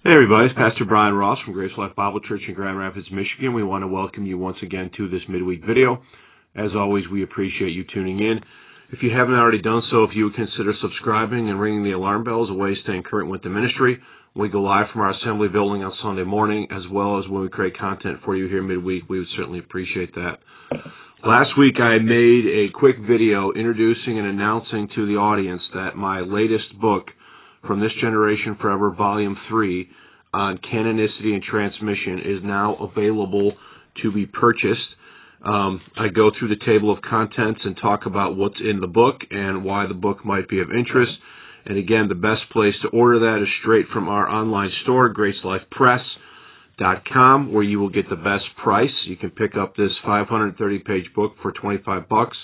Hey everybody, it's Pastor Brian Ross from Grace Life Bible Church in Grand Rapids, Michigan. We want to welcome you once again to this midweek video. As always, we appreciate you tuning in. If you haven't already done so, if you would consider subscribing and ringing the alarm bell as a way of staying current with the ministry. We go live from our assembly building on Sunday morning, as well as when we create content for you here midweek. We would certainly appreciate that. Last week, I made a quick video introducing and announcing to the audience that my latest book, From This Generation Forever, Volume 3, on canonicity and transmission, is now available to be purchased. I go through the table of contents and talk about what's in the book and why the book might be of interest. And again, the best place to order that is straight from our online store, GraceLifePress.com, where you will get the best price. You can pick up this 530-page book for $25.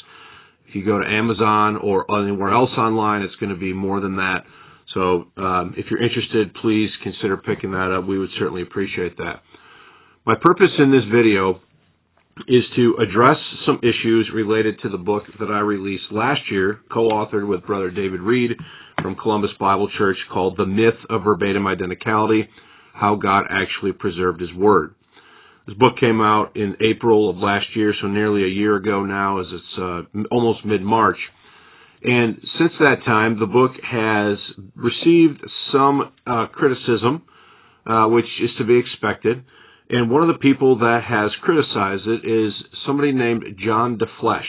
If you go to Amazon or anywhere else online, it's going to be more than that. So if you're interested, please consider picking that up. We would certainly appreciate that. My purpose in this video is to address some issues related to the book that I released last year, co-authored with Brother David Reed from Columbus Bible Church, called The Myth of Verbatim Identicality, How God Actually Preserved His Word. This book came out in April of last year, so nearly a year ago now, as it's almost mid-March. And since that time, the book has received some criticism, which is to be expected. And one of the people that has criticized it is somebody named John DeFlesh.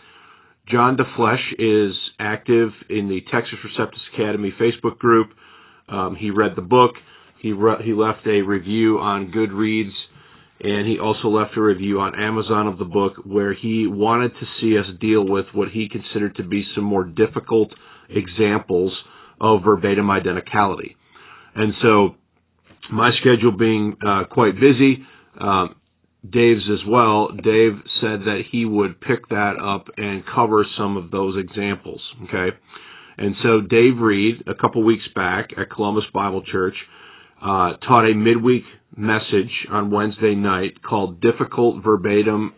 John DeFlesh is active in the Texas Receptus Academy Facebook group. He read the book. He left a review on Goodreads. And he also left a review on Amazon of the book where he wanted to see us deal with what he considered to be some more difficult examples of verbatim identicality. And so my schedule being quite busy, Dave's as well, Dave said that he would pick that up and cover some of those examples, okay? And so Dave Reed, a couple weeks back at Columbus Bible Church, taught a midweek message on Wednesday night called Difficult Verbal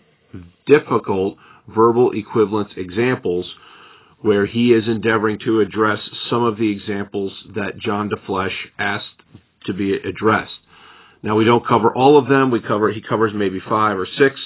Equivalence Examples, where he is endeavoring to address some of the examples that John DeFlesh asked to be addressed. Now, we don't cover all of them. He covers maybe 5 or 6.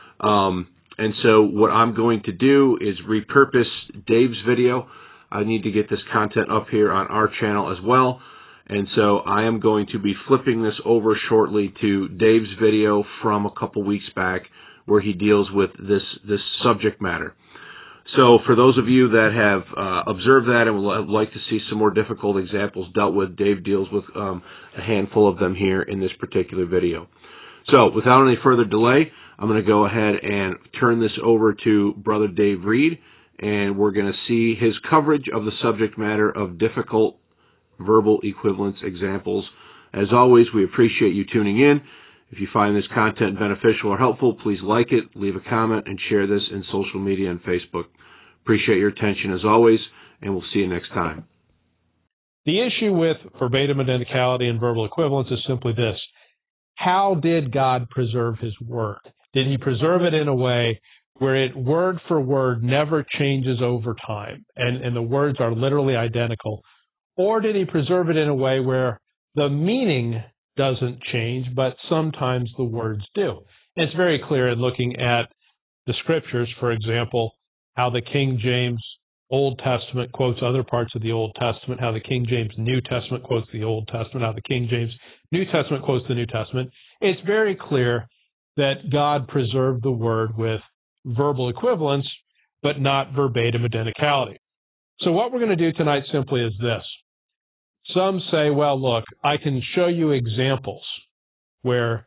And so what I'm going to do is repurpose Dave's video. I need to get this content up here on our channel as well. And so I am going to be flipping this over shortly to Dave's video from a couple weeks back where he deals with this subject matter. So for those of you that have observed that and would like to see some more difficult examples dealt with, Dave deals with a handful of them here in this particular video. So without any further delay, I'm going to go ahead and turn this over to Brother Dave Reed, and we're going to see his coverage of the subject matter of difficult verbal equivalence examples. As always, we appreciate you tuning in. If you find this content beneficial or helpful, please like it, leave a comment, and share this in social media and Facebook. Appreciate your attention as always, and we'll see you next time. The issue with verbatim identicality and verbal equivalence is simply this. How did God preserve His Word? Did He preserve it in a way where it word for word never changes over time, and the words are literally identical? Or did He preserve it in a way where the meaning doesn't change, but sometimes the words do? And it's very clear in looking at the Scriptures, for example, how the King James Old Testament quotes other parts of the Old Testament, how the King James New Testament quotes the Old Testament, how the King James New Testament quotes the New Testament. It's very clear that God preserved the Word with verbal equivalence, but not verbatim identicality. So what we're going to do tonight simply is this. Some say, well, look, I can show you examples where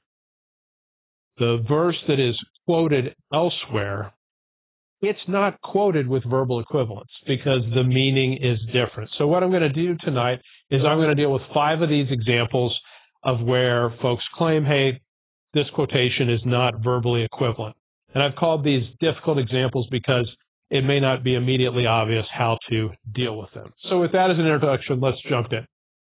the verse that is quoted elsewhere, it's not quoted with verbal equivalence because the meaning is different. So what I'm going to do tonight is I'm going to deal with 5 of these examples of where folks claim, hey, this quotation is not verbally equivalent. And I've called these difficult examples because it may not be immediately obvious how to deal with them. So with that as an introduction, let's jump in.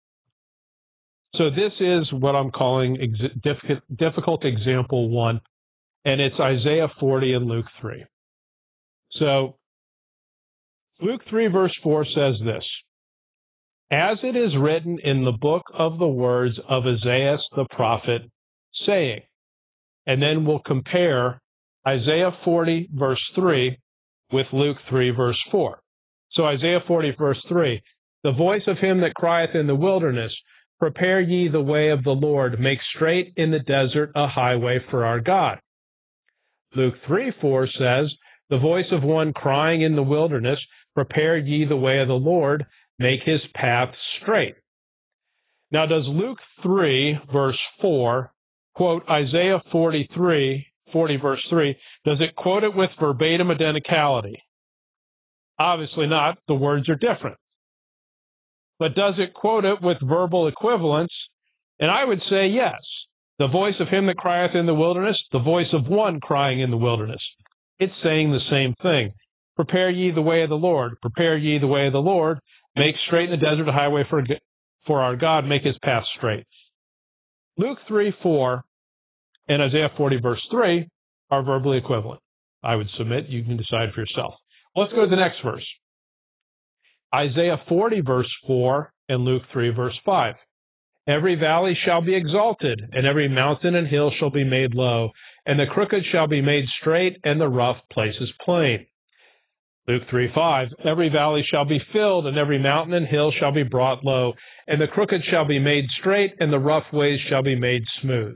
So this is what I'm calling difficult example 1, and it's Isaiah 40 and Luke 3. So Luke 3 verse 4 says this, as it is written in the book of the words of Isaiah the prophet, saying. And then we'll compare Isaiah 40, verse 3, with Luke 3, verse 4. So Isaiah 40, verse 3, the voice of him that crieth in the wilderness, prepare ye the way of the Lord, make straight in the desert a highway for our God. Luke 3, 4 says, the voice of one crying in the wilderness, prepare ye the way of the Lord, make his path straight. Now, does Luke 3, verse 4, quote Isaiah 40, verse 3, does it quote it with verbatim identicality? Obviously not. The words are different. But does it quote it with verbal equivalence? And I would say yes. The voice of him that crieth in the wilderness, the voice of one crying in the wilderness. It's saying the same thing. Prepare ye the way of the Lord. Prepare ye the way of the Lord. Make straight in the desert a highway for our God. Make his path straight. Luke 3, 4 and Isaiah 40, verse 3 are verbally equivalent. I would submit. You can decide for yourself. Let's go to the next verse. Isaiah 40, verse 4 and Luke 3, verse 5. Every valley shall be exalted, and every mountain and hill shall be made low, and the crooked shall be made straight, and the rough places plain. Luke 3, 5. Every valley shall be filled, and every mountain and hill shall be brought low, and the crooked shall be made straight, and the rough ways shall be made smooth.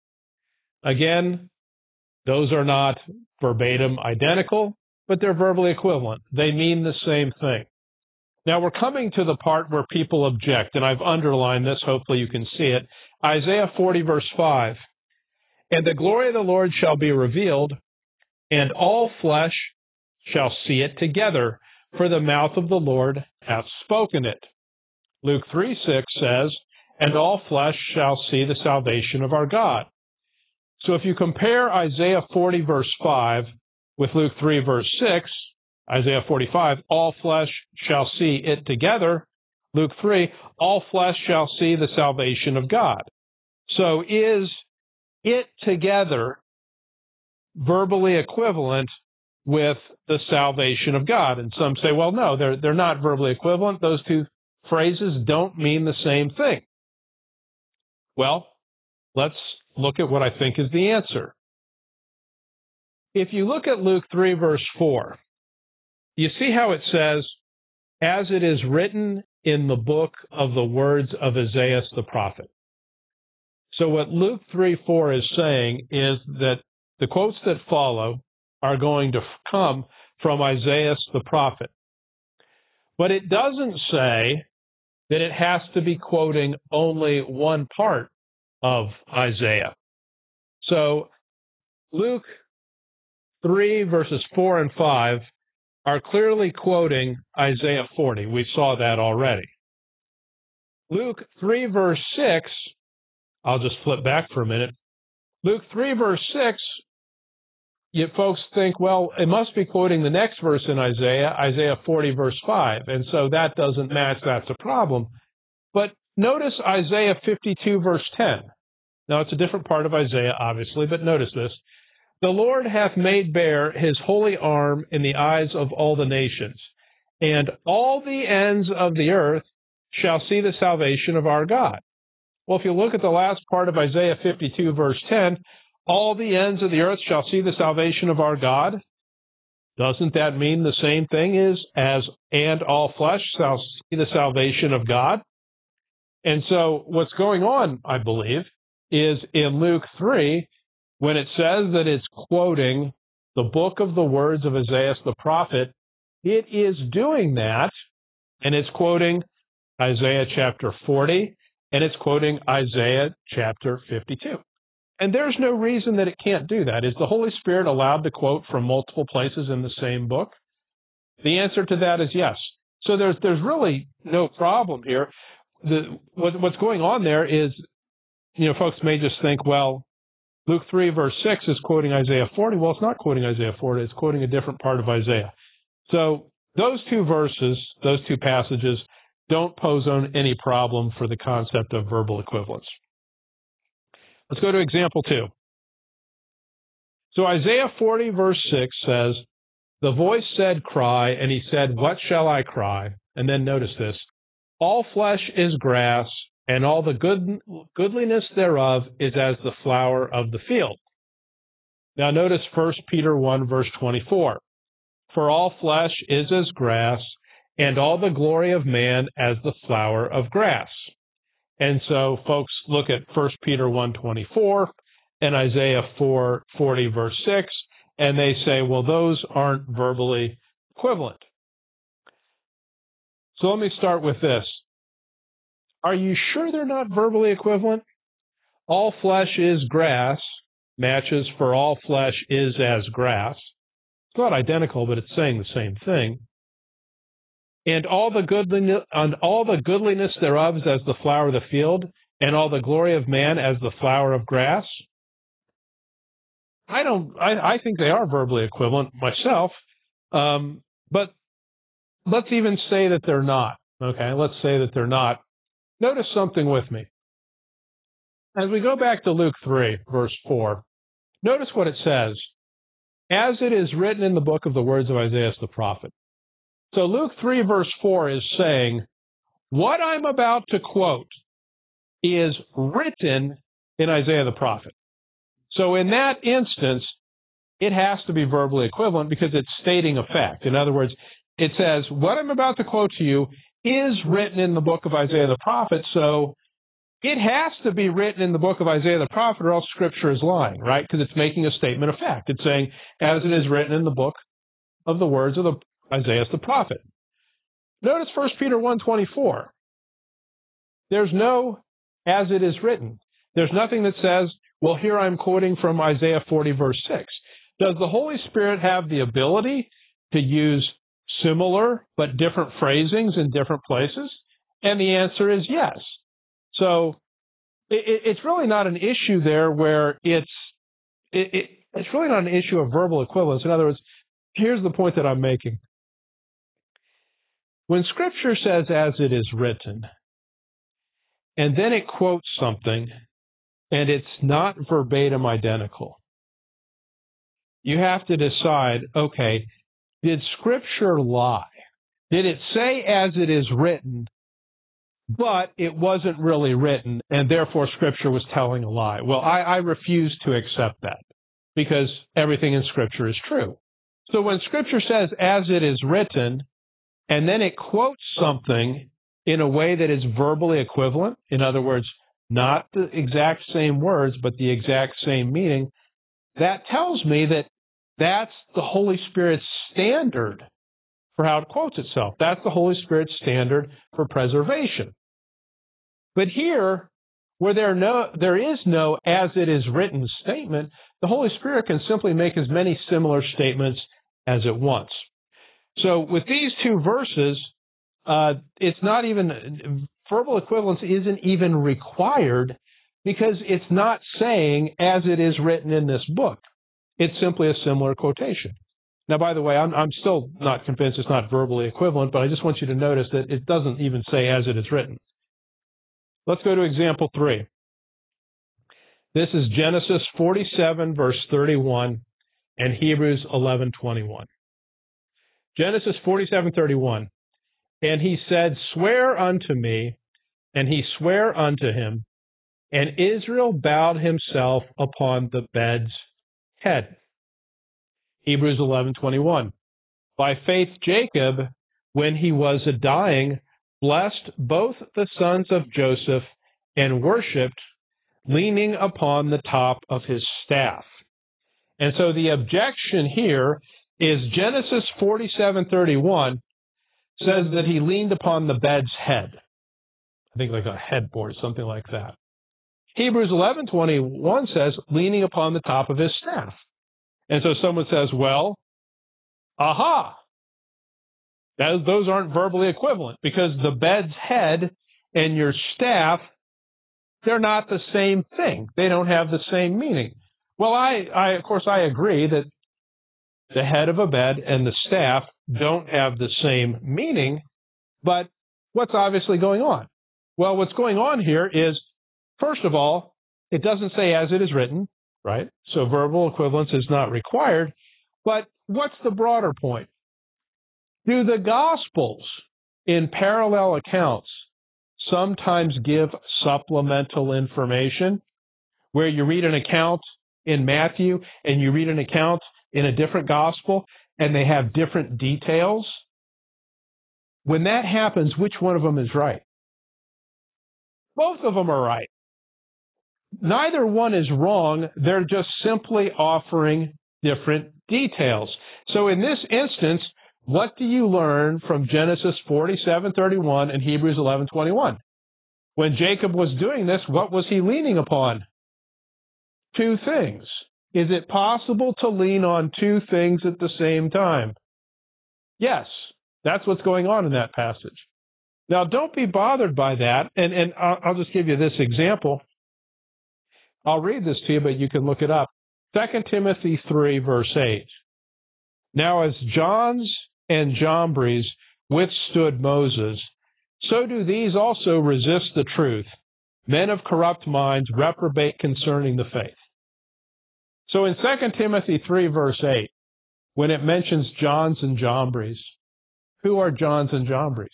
Again, those are not verbatim identical, but they're verbally equivalent. They mean the same thing. Now we're coming to the part where people object, and I've underlined this. Hopefully you can see it. Isaiah 40, verse 5. And the glory of the Lord shall be revealed, and all flesh shall see it together, for the mouth of the Lord hath spoken it. Luke 3, 6 says, and all flesh shall see the salvation of our God. So if you compare Isaiah 40, verse 5 with Luke 3, verse 6, Isaiah 45, all flesh shall see it together. Luke 3, all flesh shall see the salvation of God. So is it together verbally equivalent with the salvation of God? And some say, well, no, they're not verbally equivalent. Those two phrases don't mean the same thing. Well, let's look at what I think is the answer. If you look at Luke 3, verse 4, you see how it says, as it is written in the book of the words of Isaiah the prophet. So what Luke 3, 4 is saying is that the quotes that follow are going to come from Isaiah the prophet. But it doesn't say that it has to be quoting only one part of Isaiah. So Luke 3, verses 4 and 5 are clearly quoting Isaiah 40. We saw that already. Luke 3, verse 6, I'll just flip back for a minute. Luke 3, verse 6, you folks think, well, it must be quoting the next verse in Isaiah, Isaiah 40, verse 5, and so that doesn't match. That's a problem. But notice Isaiah 52, verse 10. Now, it's a different part of Isaiah, obviously, but notice this. The Lord hath made bare his holy arm in the eyes of all the nations, and all the ends of the earth shall see the salvation of our God. Well, if you look at the last part of Isaiah 52, verse 10, all the ends of the earth shall see the salvation of our God. Doesn't that mean the same thing as and all flesh shall see the salvation of God? And so what's going on, I believe, is in Luke 3, when it says that it's quoting the book of the words of Isaiah the prophet, it is doing that, and it's quoting Isaiah chapter 40, and it's quoting Isaiah chapter 52. And there's no reason that it can't do that. Is the Holy Spirit allowed to quote from multiple places in the same book? The answer to that is yes. So there's really no problem here. What's going on there is, folks may just think, well, Luke 3, verse 6 is quoting Isaiah 40. Well, it's not quoting Isaiah 40. It's quoting a different part of Isaiah. So those two verses, those two passages, don't pose any problem for the concept of verbal equivalence. Let's go to example 2. So Isaiah 40, verse 6 says, the voice said, cry, and he said, what shall I cry? And then notice this, all flesh is grass, and all the goodliness thereof is as the flower of the field. Now notice 1 Peter 1, verse 24. For all flesh is as grass, and all the glory of man as the flower of grass. And so folks look at 1 Peter 1:24 and Isaiah 4:40, verse 6, and they say, well, those aren't verbally equivalent. So let me start with this. Are you sure they're not verbally equivalent? All flesh is grass matches for all flesh is as grass. It's not identical, but it's saying the same thing. And all the goodliness thereof is as the flower of the field, and all the glory of man as the flower of grass. I think they are verbally equivalent myself, but let's even say that they're not. Okay, let's say that they're not. Notice something with me. As we go back to Luke 3, verse 4, notice what it says. As it is written in the book of the words of Isaiah the prophet. So Luke 3, verse 4 is saying, what I'm about to quote is written in Isaiah the prophet. So in that instance, it has to be verbally equivalent because it's stating a fact. In other words, it says, what I'm about to quote to you is written in the book of Isaiah the prophet, so it has to be written in the book of Isaiah the prophet or else Scripture is lying, right? Because it's making a statement of fact. It's saying, as it is written in the book of the words of Isaiah the prophet. Notice 1 Peter 1:24. There's no as it is written. There's nothing that says, well, here I'm quoting from Isaiah 40, verse 6. Does the Holy Spirit have the ability to use similar but different phrasings in different places? And the answer is yes. So it's really not an issue there where it's really not an issue of verbal equivalence. In other words, here's the point that I'm making. When Scripture says, as it is written, and then it quotes something, and it's not verbatim identical, you have to decide, okay, did Scripture lie? Did it say, as it is written, but it wasn't really written, and therefore Scripture was telling a lie? Well, I refuse to accept that, because everything in Scripture is true. So when Scripture says, as it is written, and then it quotes something in a way that is verbally equivalent, in other words, not the exact same words, but the exact same meaning, that tells me that that's the Holy Spirit's standard for how it quotes itself. That's the Holy Spirit's standard for preservation. But here, where there is no as it is written statement, the Holy Spirit can simply make as many similar statements as it wants. So with these two verses, it's not even, verbal equivalence isn't even required because it's not saying as it is written in this book. It's simply a similar quotation. Now, by the way, I'm still not convinced it's not verbally equivalent, but I just want you to notice that it doesn't even say as it is written. Let's go to example 3. This is Genesis 47, verse 31, and Hebrews 11:21. Genesis 47:31. And he said, swear unto me, and he sware unto him, and Israel bowed himself upon the bed's head. Hebrews 11:21. By faith Jacob, when he was a-dying, blessed both the sons of Joseph, and worshipped, leaning upon the top of his staff. And so the objection here is Genesis 47:31 says that he leaned upon the bed's head. I think like a headboard, something like that. Hebrews 11:21 says leaning upon the top of his staff. And so someone says, well, aha, those aren't verbally equivalent because the bed's head and your staff, they're not the same thing. They don't have the same meaning. Well, of course, I agree that the head of a bed and the staff don't have the same meaning, but what's obviously going on? Well, what's going on here is, first of all, it doesn't say as it is written, right? So verbal equivalence is not required, but what's the broader point? Do the Gospels in parallel accounts sometimes give supplemental information, where you read an account in Matthew and you read an account in a different gospel and they have different details. When that happens, which one of them is right? Both of them are right. Neither one is wrong. They're just simply offering different details. So in this instance, what do you learn from Genesis 47:31 and Hebrews 11:21? When Jacob was doing this, what was he leaning upon? Two things. Is it possible to lean on two things at the same time? Yes, that's what's going on in that passage. Now, don't be bothered by that, and I'll just give you this example. I'll read this to you, but you can look it up. 2 Timothy 3, verse 8. Now, as Jannes and Jambres withstood Moses, so do these also resist the truth. Men of corrupt minds reprobate concerning the faith. So in 2 Timothy 3, verse 8, when it mentions Jannes and Jambres, who are Jannes and Jambres?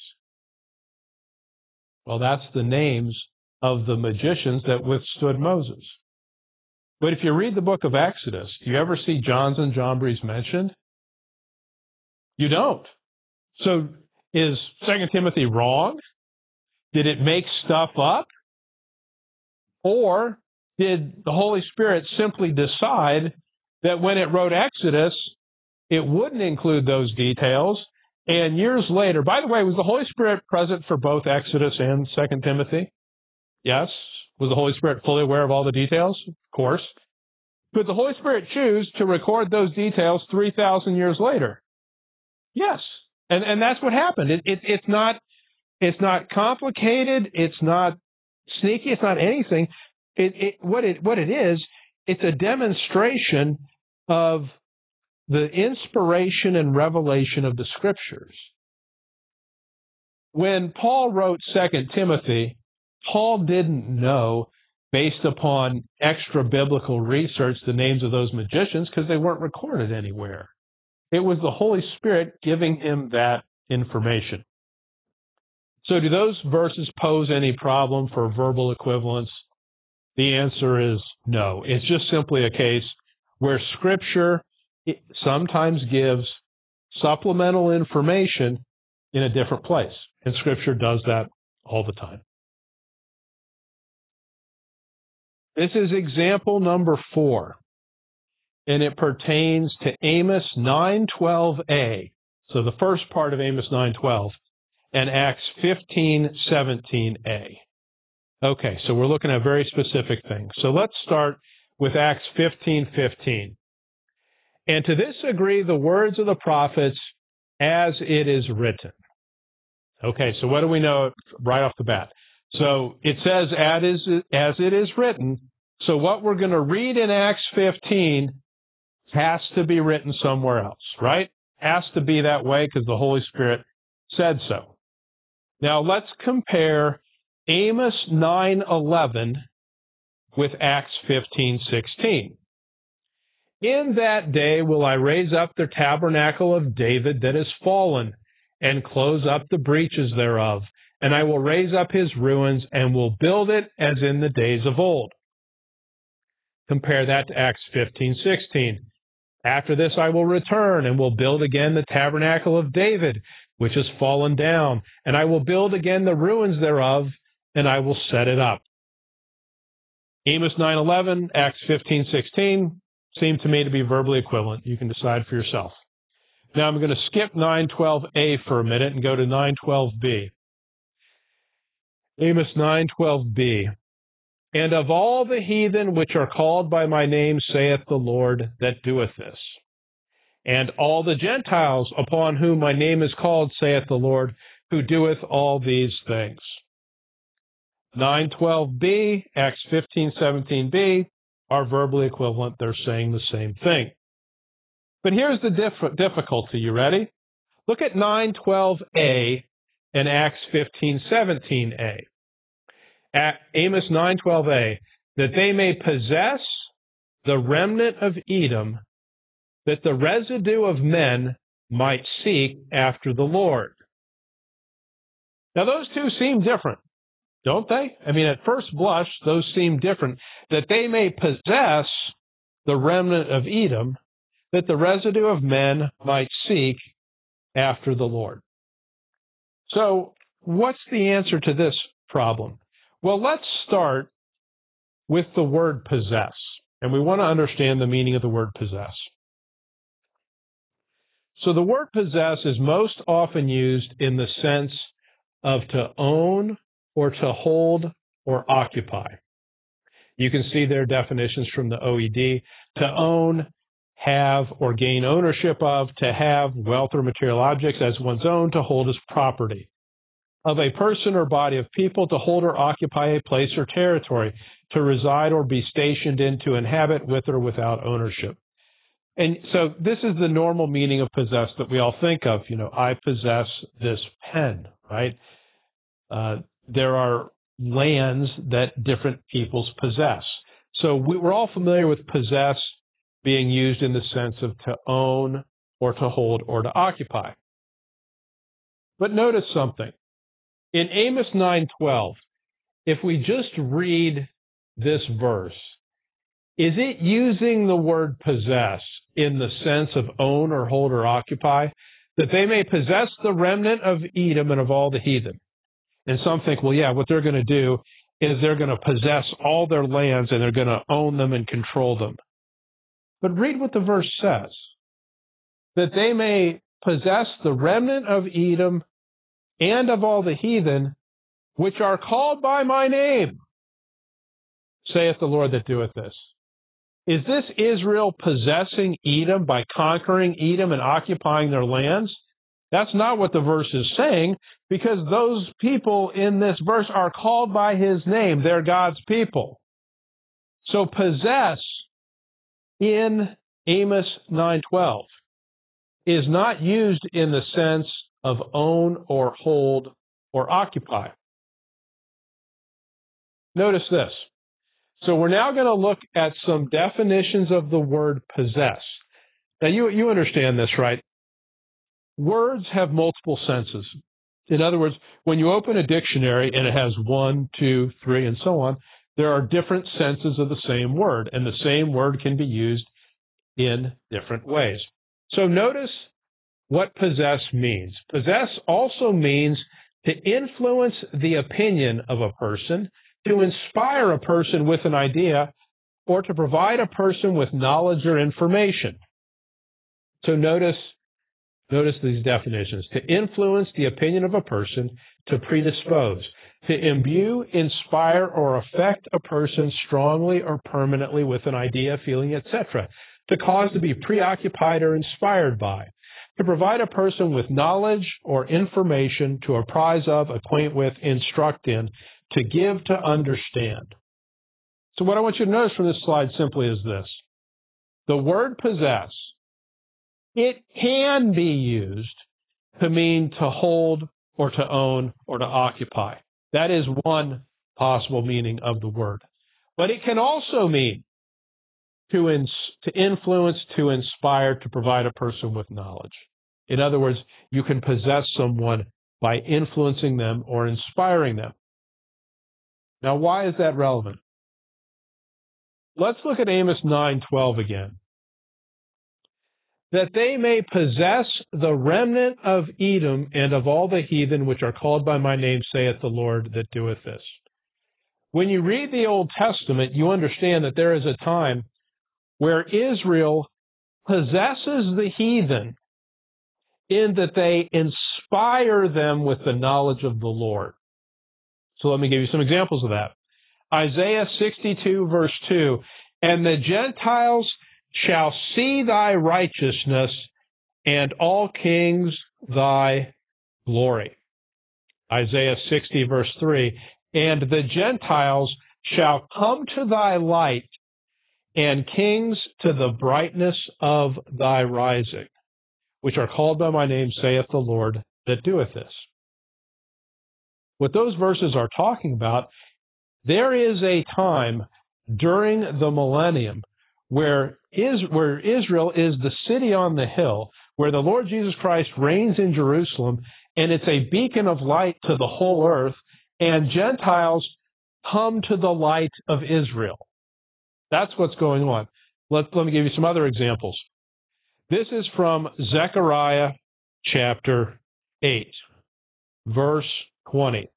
Well, that's the names of the magicians that withstood Moses. But if you read the book of Exodus, do you ever see Jannes and Jambres mentioned? You don't. So is 2 Timothy wrong? Did it make stuff up? Or did the Holy Spirit simply decide that when it wrote Exodus, it wouldn't include those details? And years later, by the way, was the Holy Spirit present for both Exodus and 2 Timothy? Yes. Was the Holy Spirit fully aware of all the details? Of course. Could the Holy Spirit choose to record those details 3,000 years later? Yes. And that's what happened. It's not complicated. It's not sneaky. It's not anything. What it is, it's a demonstration of the inspiration and revelation of the Scriptures. When Paul wrote 2 Timothy, Paul didn't know, based upon extra-biblical research, the names of those magicians because they weren't recorded anywhere. It was the Holy Spirit giving him that information. So do those verses pose any problem for verbal equivalence? The answer is no. It's just simply a case where Scripture sometimes gives supplemental information in a different place. And Scripture does that all the time. This is example number 4, and it pertains to Amos 9:12a. So the first part of Amos 9:12 and Acts 15:17a. Okay, so we're looking at very specific things. So let's start with Acts 15:15. And to this agree the words of the prophets as it is written. Okay, so what do we know right off the bat? So it says as it is written. So what we're going to read in Acts 15 has to be written somewhere else, right? Has to be that way because the Holy Spirit said so. Now let's compare Amos 9:11 with Acts 15:16. In that day will I raise up the tabernacle of David that is fallen, and close up the breaches thereof, and I will raise up his ruins, and will build it as in the days of old. Compare that to Acts 15:16. After this I will return, and will build again the tabernacle of David, which is fallen down, and I will build again the ruins thereof, and I will set it up. Amos 9:11, Acts 15:16 seem to me to be verbally equivalent. You can decide for yourself. Now I'm going to skip 9:12a for a minute and go to 9:12b. Amos 9:12b. And of all the heathen which are called by my name, saith the Lord that doeth this. And all the Gentiles upon whom my name is called, saith the Lord, who doeth all these things. 9:12b, Acts 15:17b are verbally equivalent. They're saying the same thing. But here's the difficulty. You ready? Look at 9:12a and Acts 15:17a. At Amos 9:12a, that they may possess the remnant of Edom, that the residue of men might seek after the Lord. Now those two seem different. don't they? I mean, at first blush, those seem different. That they may possess the remnant of Edom, that the residue of men might seek after the Lord. So, what's the answer to this problem? Well, let's start with the word possess. And we want to understand the meaning of the word possess. So the word possess is most often used in the sense of to own or to hold or occupy. You can see their definitions from the OED. To own, have, or gain ownership of, to have wealth or material objects as one's own, to hold as property. Of a person or body of people, to hold or occupy a place or territory, to reside or be stationed in, to inhabit with or without ownership. And so this is the normal meaning of possess that we all think of. You know, I possess this pen, right? There are lands that different peoples possess. So we're all familiar with possess being used in the sense of to own or to hold or to occupy. But notice something. In Amos 9:12, if we just read this verse, is it using the word possess in the sense of own or hold or occupy? That they may possess the remnant of Edom and of all the heathen. And some think, well, yeah, what they're going to do is they're going to possess all their lands and they're going to own them and control them. But read what the verse says. That they may possess the remnant of Edom and of all the heathen, which are called by my name, saith the Lord that doeth this. Is this Israel possessing Edom by conquering Edom and occupying their lands? That's not what the verse is saying, because those people in this verse are called by his name. They're God's people. So possess in Amos 9:12 is not used in the sense of own or hold or occupy. Notice this. So we're now going to look at some definitions of the word possess. Now you understand this, right? Words have multiple senses. In other words, when you open a dictionary and it has 1, 2, 3, and so on, there are different senses of the same word, and the same word can be used in different ways. So notice what possess means. Possess also means to influence the opinion of a person, to inspire a person with an idea, or to provide a person with knowledge or information. So notice these definitions. To influence the opinion of a person, to predispose, to imbue, inspire, or affect a person strongly or permanently with an idea, feeling, etc. To cause to be preoccupied or inspired by. To provide a person with knowledge or information to apprise of, acquaint with, instruct in, to give, to understand. So what I want you to notice from this slide simply is this. The word possess, it can be used to mean to hold or to own or to occupy. That is one possible meaning of the word. But it can also mean to influence, to inspire, to provide a person with knowledge. In other words, you can possess someone by influencing them or inspiring them. Now, why is that relevant? Let's look at Amos 9:12 again. That they may possess the remnant of Edom and of all the heathen which are called by my name, saith the Lord that doeth this. When you read the Old Testament, you understand that there is a time where Israel possesses the heathen in that they inspire them with the knowledge of the Lord. So let me give you some examples of that. Isaiah 62 verse 2, and the Gentiles shall see thy righteousness, and all kings thy glory. Isaiah 60 verse 3, and the Gentiles shall come to thy light, and kings to the brightness of thy rising, which are called by my name, saith the Lord that doeth this. What those verses are talking about, there is a time during the millennium where Israel is the city on the hill, where the Lord Jesus Christ reigns in Jerusalem, and it's a beacon of light to the whole earth, and Gentiles come to the light of Israel. That's what's going on. Let me give you some other examples. This is from Zechariah chapter 8, verse 20.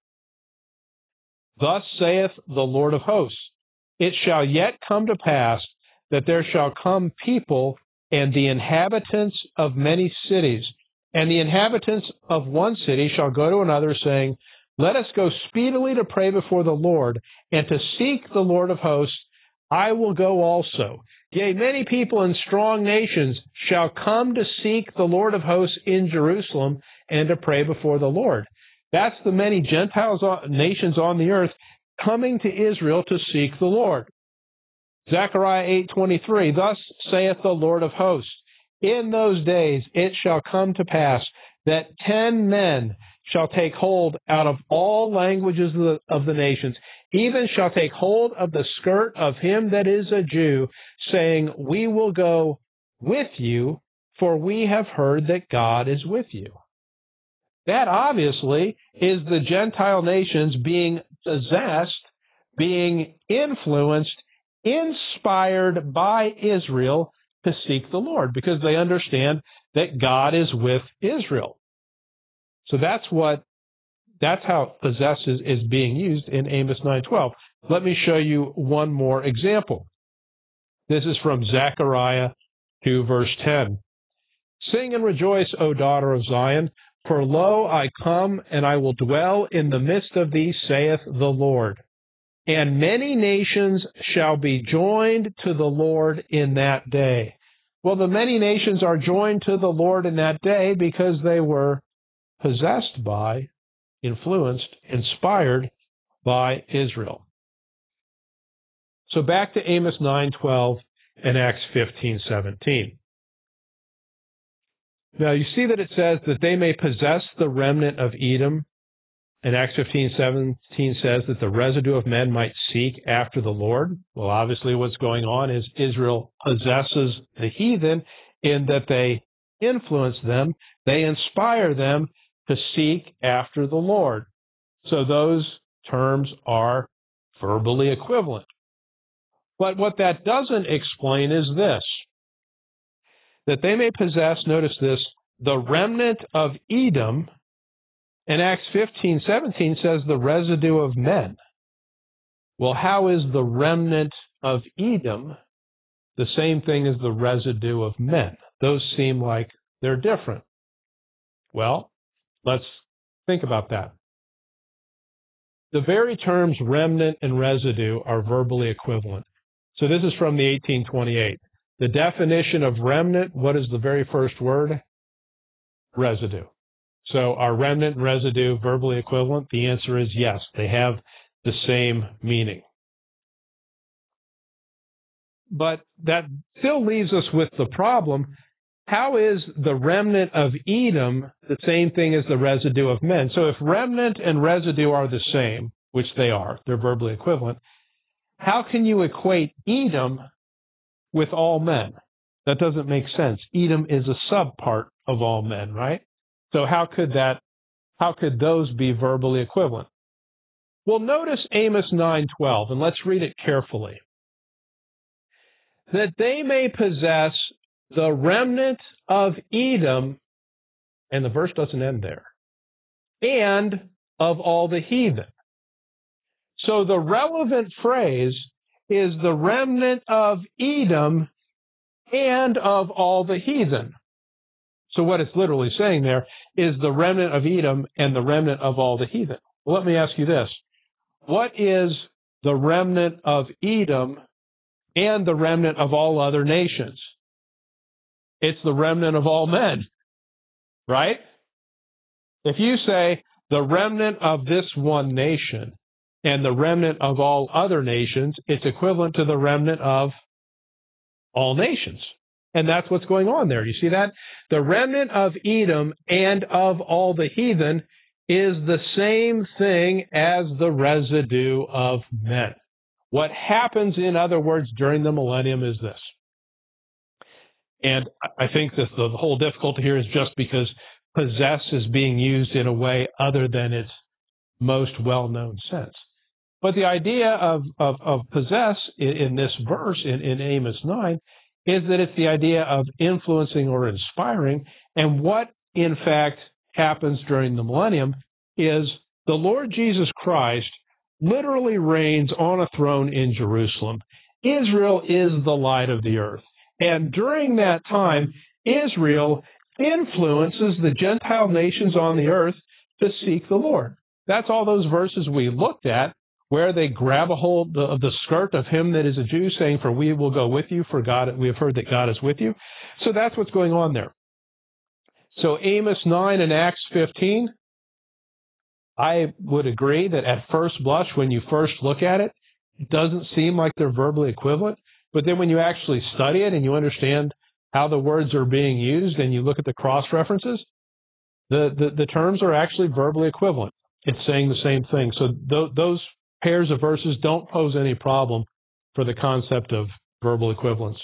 Thus saith the Lord of hosts, it shall yet come to pass that there shall come people and the inhabitants of many cities, and the inhabitants of one city shall go to another, saying, let us go speedily to pray before the Lord, and to seek the Lord of hosts. I will go also. Yea, many people and strong nations shall come to seek the Lord of hosts in Jerusalem, and to pray before the Lord. That's the many Gentiles, nations on the earth, coming to Israel to seek the Lord. Zechariah 8:23, thus saith the Lord of hosts, in those days it shall come to pass that 10 men shall take hold out of all languages of the nations, even shall take hold of the skirt of him that is a Jew, saying, we will go with you, for we have heard that God is with you. That obviously is the Gentile nations being possessed, being influenced, inspired by Israel to seek the Lord, because they understand that God is with Israel. So that's how possess is being used in Amos 9:12. Let me show you one more example. This is from Zechariah 2, verse 10. Sing and rejoice, O daughter of Zion, for lo, I come, and I will dwell in the midst of thee, saith the Lord. And many nations shall be joined to the Lord in that day. Well, the many nations are joined to the Lord in that day because they were possessed by, influenced, inspired by Israel. So back to Amos 9:12 and Acts 15:17. Now you see that it says that they may possess the remnant of Edom. And Acts 15:17 says that the residue of men might seek after the Lord. Well, obviously what's going on is Israel possesses the heathen in that they influence them, they inspire them to seek after the Lord. So those terms are verbally equivalent. But what that doesn't explain is this, that they may possess, notice this, the remnant of Edom. And Acts 15:17 says the residue of men. Well, how is the remnant of Edom the same thing as the residue of men? Those seem like they're different. Well, let's think about that. The very terms remnant and residue are verbally equivalent. So this is from the 1828. The definition of remnant, what is the very first word? Residue. So are remnant and residue verbally equivalent? The answer is yes. They have the same meaning. But that still leaves us with the problem. How is the remnant of Edom the same thing as the residue of men? So if remnant and residue are the same, which they are, they're verbally equivalent, how can you equate Edom with all men? That doesn't make sense. Edom is a subpart of all men, right? So how could those be verbally equivalent? Well, notice Amos 9:12, and let's read it carefully. That they may possess the remnant of Edom, and the verse doesn't end there, and of all the heathen. So the relevant phrase is the remnant of Edom and of all the heathen. So what it's literally saying there is the remnant of Edom and the remnant of all the heathen. Well, let me ask you this. What is the remnant of Edom and the remnant of all other nations? It's the remnant of all men, right? If you say the remnant of this one nation and the remnant of all other nations, it's equivalent to the remnant of all nations. And that's what's going on there. You see that? The remnant of Edom and of all the heathen is the same thing as the residue of men. What happens, in other words, during the millennium is this. And I think that the whole difficulty here is just because possess is being used in a way other than its most well-known sense. But the idea of possess in this verse in Amos 9 is that it's the idea of influencing or inspiring. And what, in fact, happens during the millennium is the Lord Jesus Christ literally reigns on a throne in Jerusalem. Israel is the light of the earth. And during that time, Israel influences the Gentile nations on the earth to seek the Lord. That's all those verses we looked at, where they grab a hold of the skirt of him that is a Jew, saying, "For we will go with you, for God, we have heard that God is with you." So that's what's going on there. So Amos 9 and Acts 15, I would agree that at first blush, when you first look at it, it doesn't seem like they're verbally equivalent. But then when you actually study it and you understand how the words are being used and you look at the cross-references, the terms are actually verbally equivalent. It's saying the same thing. So those pairs of verses don't pose any problem for the concept of verbal equivalence.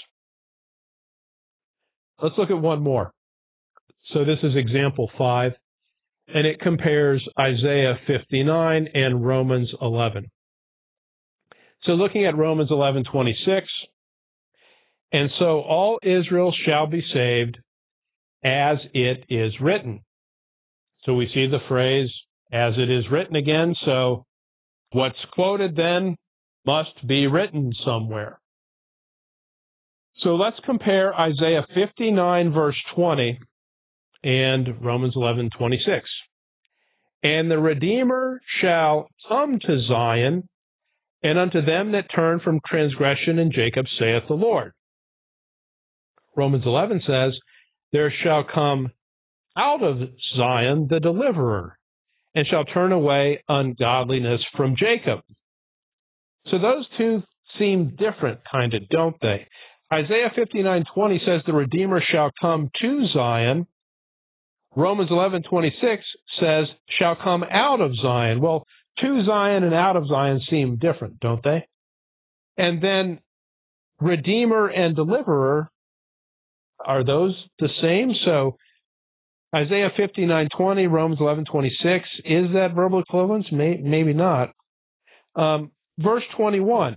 Let's look at one more. So this is example 5, and it compares Isaiah 59 and Romans 11. So looking at Romans 11:26, and so all Israel shall be saved as it is written. So we see the phrase, as it is written again. So what's quoted then must be written somewhere. So let's compare Isaiah 59 verse 20 and Romans 11:26. And the Redeemer shall come to Zion, and unto them that turn from transgression in Jacob, saith the Lord. Romans 11 says, there shall come out of Zion the deliverer, and shall turn away ungodliness from Jacob. So those two seem different, kind of, don't they? Isaiah 59:20 says the Redeemer shall come to Zion. Romans 11:26 says shall come out of Zion. Well, to Zion and out of Zion seem different, don't they? And then Redeemer and Deliverer, are those the same? So Isaiah 59:20, Romans 11:26, is that verbal equivalence? Maybe not. Verse 21.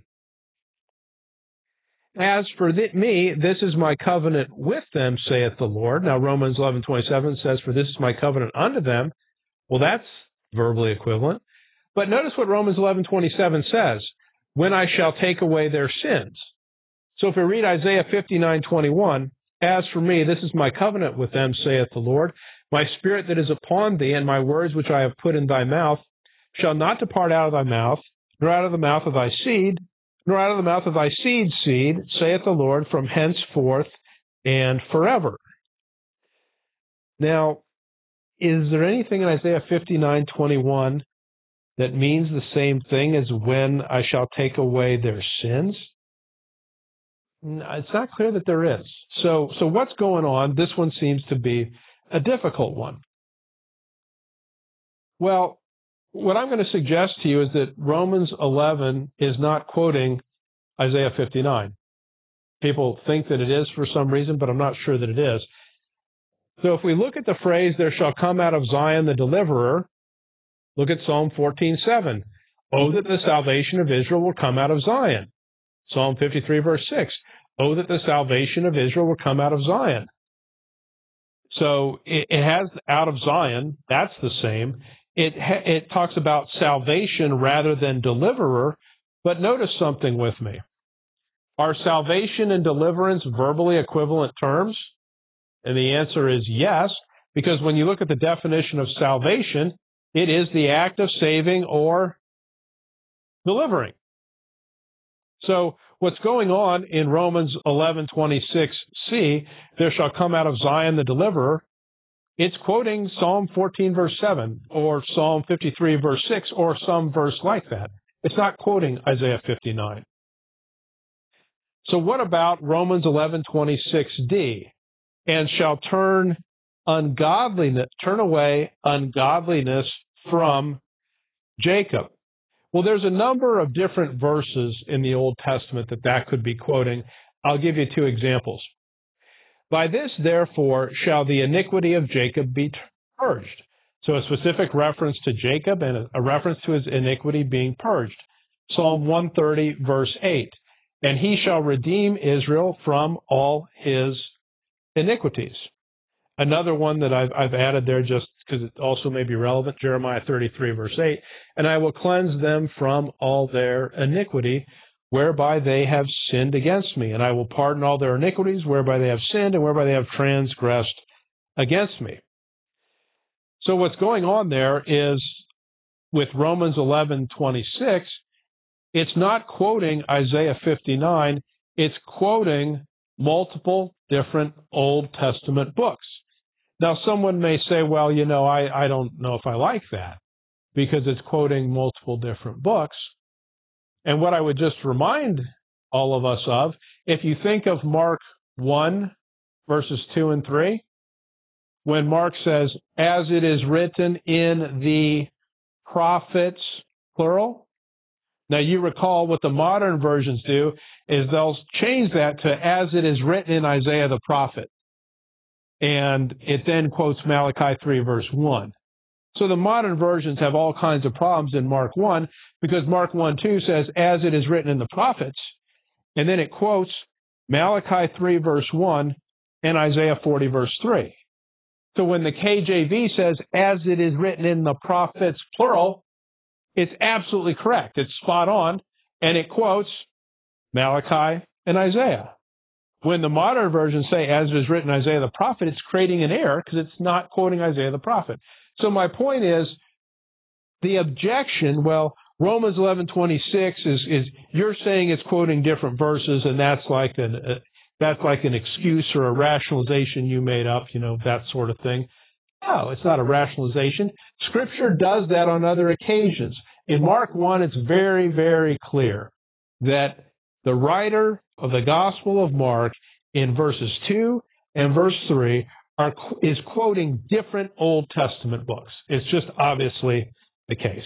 As for me, this is my covenant with them, saith the Lord. Now, Romans 11:27 says, for this is my covenant unto them. Well, that's verbally equivalent. But notice what Romans 11:27 says, when I shall take away their sins. So if we read Isaiah 59:21, as for me, this is my covenant with them, saith the Lord. My spirit that is upon thee, and my words which I have put in thy mouth, shall not depart out of thy mouth, nor out of the mouth of thy seed, nor out of the mouth of thy seed's seed, saith the Lord, from henceforth and forever. Now, is there anything in Isaiah 59:21 that means the same thing as when I shall take away their sins? It's not clear that there is. So what's going on? This one seems to be a difficult one. Well, what I'm going to suggest to you is that Romans 11 is not quoting Isaiah 59. People think that it is for some reason, but I'm not sure that it is. So if we look at the phrase, there shall come out of Zion the deliverer, look at Psalm 14:7. Oh, that the salvation of Israel will come out of Zion. Psalm 53 verse 6. Oh, that the salvation of Israel will come out of Zion. So it has out of Zion, that's the same. It talks about salvation rather than deliverer, but notice something with me. Are salvation and deliverance verbally equivalent terms? And the answer is yes, because when you look at the definition of salvation, it is the act of saving or delivering. So what's going on in Romans 11:26c, there shall come out of Zion the deliverer, it's quoting Psalm 14 verse 7 or Psalm 53 verse 6 or some verse like that. It's not quoting Isaiah 59. So what about Romans 11:26d? And shall turn away ungodliness from Jacob. Well, there's a number of different verses in the Old Testament that could be quoting. I'll give you 2 examples. By this, therefore, shall the iniquity of Jacob be purged. So a specific reference to Jacob and a reference to his iniquity being purged. Psalm 130, verse 8. And he shall redeem Israel from all his iniquities. Another one that I've added there just because it also may be relevant, Jeremiah 33, verse 8. And I will cleanse them from all their iniquity, whereby they have sinned against me. And I will pardon all their iniquities, whereby they have sinned and whereby they have transgressed against me. So what's going on there is with Romans 11:26, it's not quoting Isaiah 59, it's quoting multiple different Old Testament books. Now, someone may say, well, I don't know if I like that because it's quoting multiple different books. And what I would just remind all of us of, if you think of Mark 1, verses 2 and 3, when Mark says, as it is written in the prophets, plural. Now, you recall what the modern versions do is they'll change that to as it is written in Isaiah the prophet. And it then quotes Malachi 3, verse 1. So the modern versions have all kinds of problems in Mark 1 because Mark 1:2 says, as it is written in the prophets, and then it quotes Malachi 3, verse 1 and Isaiah 40, verse 3. So when the KJV says, as it is written in the prophets, plural, it's absolutely correct. It's spot on, and it quotes Malachi and Isaiah. When the modern versions say, as it is written in Isaiah the prophet, it's creating an error because it's not quoting Isaiah the prophet. So my point is, the objection, well, Romans 11:26 is you're saying it's quoting different verses, and that's like an excuse or a rationalization you made up, that sort of thing. No, it's not a rationalization. Scripture does that on other occasions. In Mark 1, it's very, very clear that the writer of the Gospel of Mark in verses 2 and verse 3 is quoting different Old Testament books. It's just obviously the case.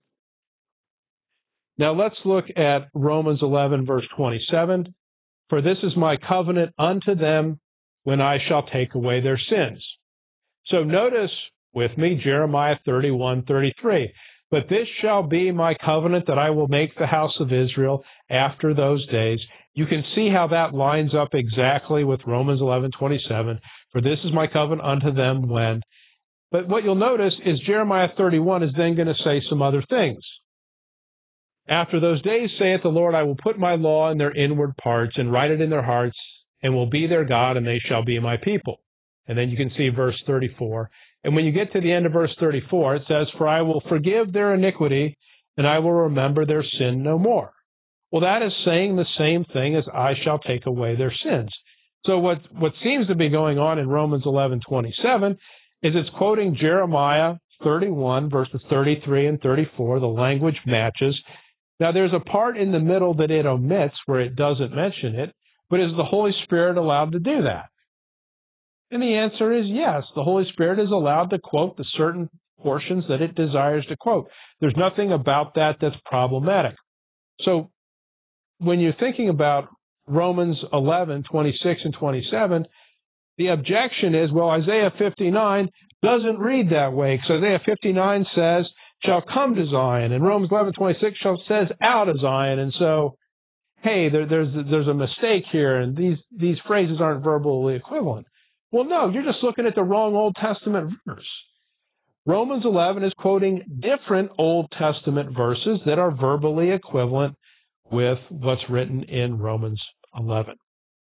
Now let's look at Romans 11, verse 27. For this is my covenant unto them when I shall take away their sins. So notice with me Jeremiah 31:33. But this shall be my covenant that I will make the house of Israel after those days. You can see how that lines up exactly with Romans 11:27. For this is my covenant unto them when. But what you'll notice is Jeremiah 31 is then going to say some other things. After those days, saith the Lord, I will put my law in their inward parts and write it in their hearts, and will be their God, and they shall be my people. And then you can see verse 34. And when you get to the end of verse 34, it says, for I will forgive their iniquity, and I will remember their sin no more. Well, that is saying the same thing as I shall take away their sins. So what seems to be going on in Romans 11:27 is it's quoting Jeremiah 31, verses 33 and 34. The language matches. Now, there's a part in the middle that it omits where it doesn't mention it, but is the Holy Spirit allowed to do that? And the answer is yes. The Holy Spirit is allowed to quote the certain portions that it desires to quote. There's nothing about that that's problematic. So when you're thinking about Romans 11:26 and 27, the objection is, well, Isaiah 59 doesn't read that way, because Isaiah 59 says, shall come to Zion, and Romans 11:26 says out of Zion, and so, hey, there's a mistake here, and these phrases aren't verbally equivalent. Well, no, you're just looking at the wrong Old Testament verse. Romans 11 is quoting different Old Testament verses that are verbally equivalent with what's written in Romans 11.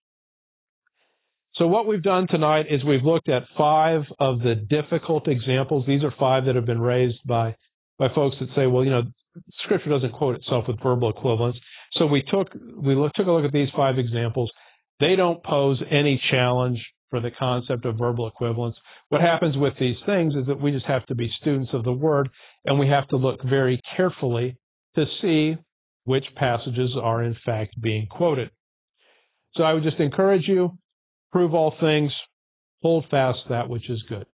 So what we've done tonight is we've looked at 5 of the difficult examples. These are 5 that have been raised by folks that say, well, Scripture doesn't quote itself with verbal equivalence. So we took a look at these 5 examples. They don't pose any challenge for the concept of verbal equivalence. What happens with these things is that we just have to be students of the Word, and we have to look very carefully to see which passages are in fact being quoted. So I would just encourage you, prove all things, hold fast that which is good.